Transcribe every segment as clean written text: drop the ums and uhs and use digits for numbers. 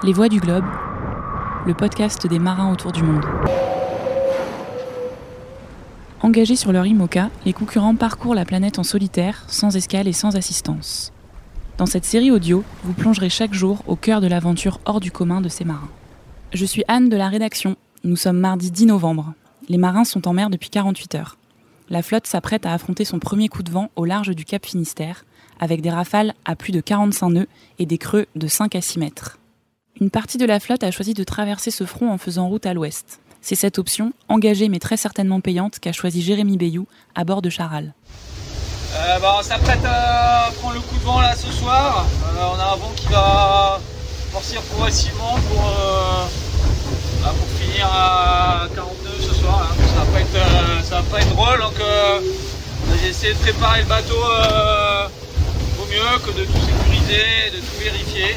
Les Voix du Globe, le podcast des marins autour du monde. Engagés sur leur IMOCA, les concurrents parcourent la planète en solitaire, sans escale et sans assistance. Dans cette série audio, vous plongerez chaque jour au cœur de l'aventure hors du commun de ces marins. Je suis Anne de la rédaction. Nous sommes mardi 10 novembre. Les marins sont en mer depuis 48 heures. La flotte s'apprête à affronter son premier coup de vent au large du Cap Finistère, avec des rafales à plus de 45 nœuds et des creux de 5 à 6 mètres. Une partie de la flotte a choisi de traverser ce front en faisant route à l'ouest. C'est cette option, engagée mais très certainement payante, qu'a choisi Jérémy Bayou à bord de Charal. On s'apprête à prendre le coup de vent là ce soir. On a un vent qui va forcir progressivement pour finir à 42 ce soir. Là. Ça va pas être drôle. Donc j'ai essayé de préparer le bateau au mieux, que de tout sécuriser, de tout vérifier,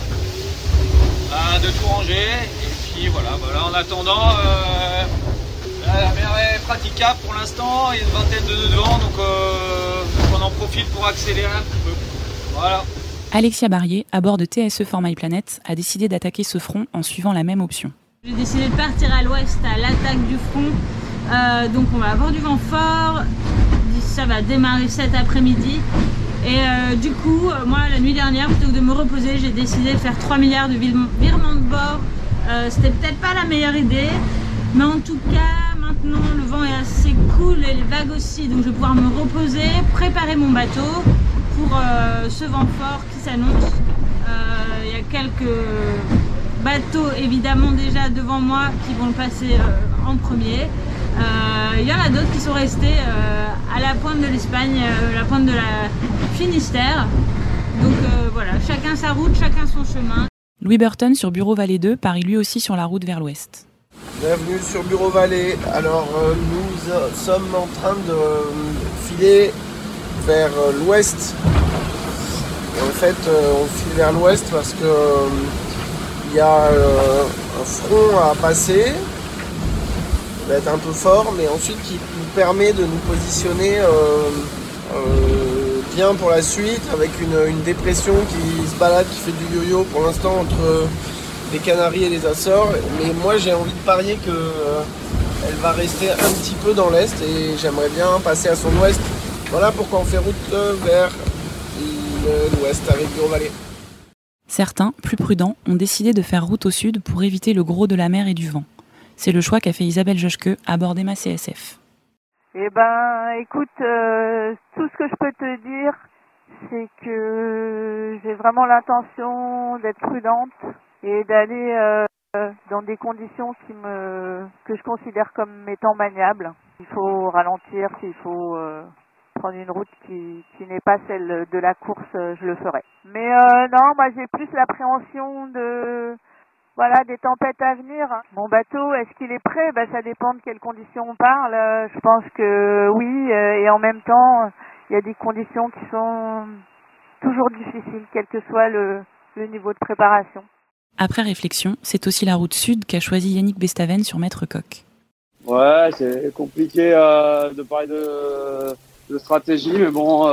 de tout ranger. Et puis voilà, en attendant, la mer est praticable pour l'instant, il y a une vingtaine de nœuds de vent, donc on en profite pour accélérer un petit peu. Voilà. Alexia Barrier, à bord de TSE For My Planet, a décidé d'attaquer ce front en suivant la même option. J'ai décidé de partir à l'ouest à l'attaque du front, donc on va avoir du vent fort, ça va démarrer cet après-midi. Et du coup, moi la nuit dernière, plutôt que de me reposer, j'ai décidé de faire 3 milliards de virements de bord. C'était peut-être pas la meilleure idée, mais en tout cas, maintenant le vent est assez cool et les vagues aussi, donc je vais pouvoir me reposer, préparer mon bateau pour ce vent fort qui s'annonce. Il y a quelques bateaux évidemment déjà devant moi qui vont le passer en premier. Il y en a d'autres qui sont restés à la pointe de l'Espagne, la pointe de la Finistère. Donc voilà, chacun sa route, chacun son chemin. Louis Burton sur Bureau Vallée 2 part lui aussi sur la route vers l'ouest. Bienvenue sur Bureau Vallée. Alors nous sommes en train de filer vers l'ouest. Et en fait on file vers l'ouest parce que il y a un front à passer. Il va être un peu fort, mais ensuite qui nous permet de nous positionner bien pour la suite, avec une dépression qui se balade, qui fait du yo-yo pour l'instant entre les Canaries et les Açores. Mais moi j'ai envie de parier qu'elle va rester un petit peu dans l'est et j'aimerais bien passer à son ouest. Voilà pourquoi on fait route vers l'ouest avec Bureau Vallée. Certains, plus prudents, ont décidé de faire route au sud pour éviter le gros de la mer et du vent. C'est le choix qu'a fait Isabelle Joschke à bord d'Emma CSF. Écoute, tout ce que je peux te dire, c'est que j'ai vraiment l'intention d'être prudente et d'aller dans des conditions que je considère comme étant maniables. Il faut ralentir, s'il faut prendre une route qui n'est pas celle de la course, je le ferai. Mais non, moi j'ai plus l'appréhension des tempêtes à venir. Mon bateau, est-ce qu'il est prêt ? Ça dépend de quelles conditions on parle. Je pense que oui, et en même temps, il y a des conditions qui sont toujours difficiles, quel que soit le niveau de préparation. Après réflexion, c'est aussi la route sud qu'a choisi Yannick Bestaven sur Maître Coq. Ouais, c'est compliqué de parler de stratégie, mais bon,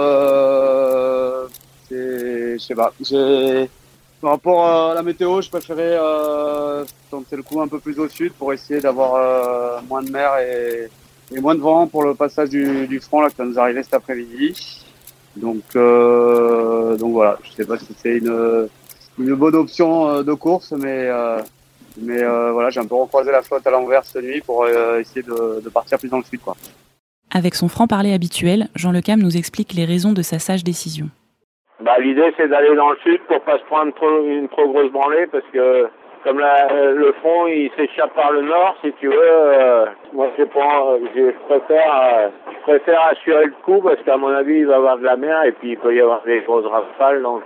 je sais pas. Par rapport à la météo, je préférais tenter le coup un peu plus au sud pour essayer d'avoir moins de mer et moins de vent pour le passage du front là, qui va nous arriver cet après-midi. Donc voilà, je sais pas si c'est une bonne option de course, mais voilà, j'ai un peu recroisé la flotte à l'envers cette nuit pour essayer de partir plus dans le sud, quoi. Avec son franc-parler habituel, Jean Le Cam nous explique les raisons de sa sage décision. L'idée, c'est d'aller dans le sud pour pas se prendre une trop grosse branlée, parce que comme le front, il s'échappe par le nord, si tu veux. Moi, je préfère assurer le coup, parce qu'à mon avis, il va y avoir de la mer et puis il peut y avoir des grosses rafales. Donc,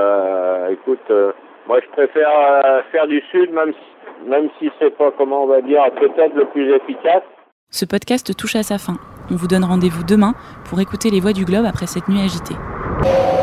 moi, je préfère faire du sud, même si c'est pas, comment on va dire, peut-être le plus efficace. Ce podcast touche à sa fin. On vous donne rendez-vous demain pour écouter les Voix du Globe après cette nuit agitée.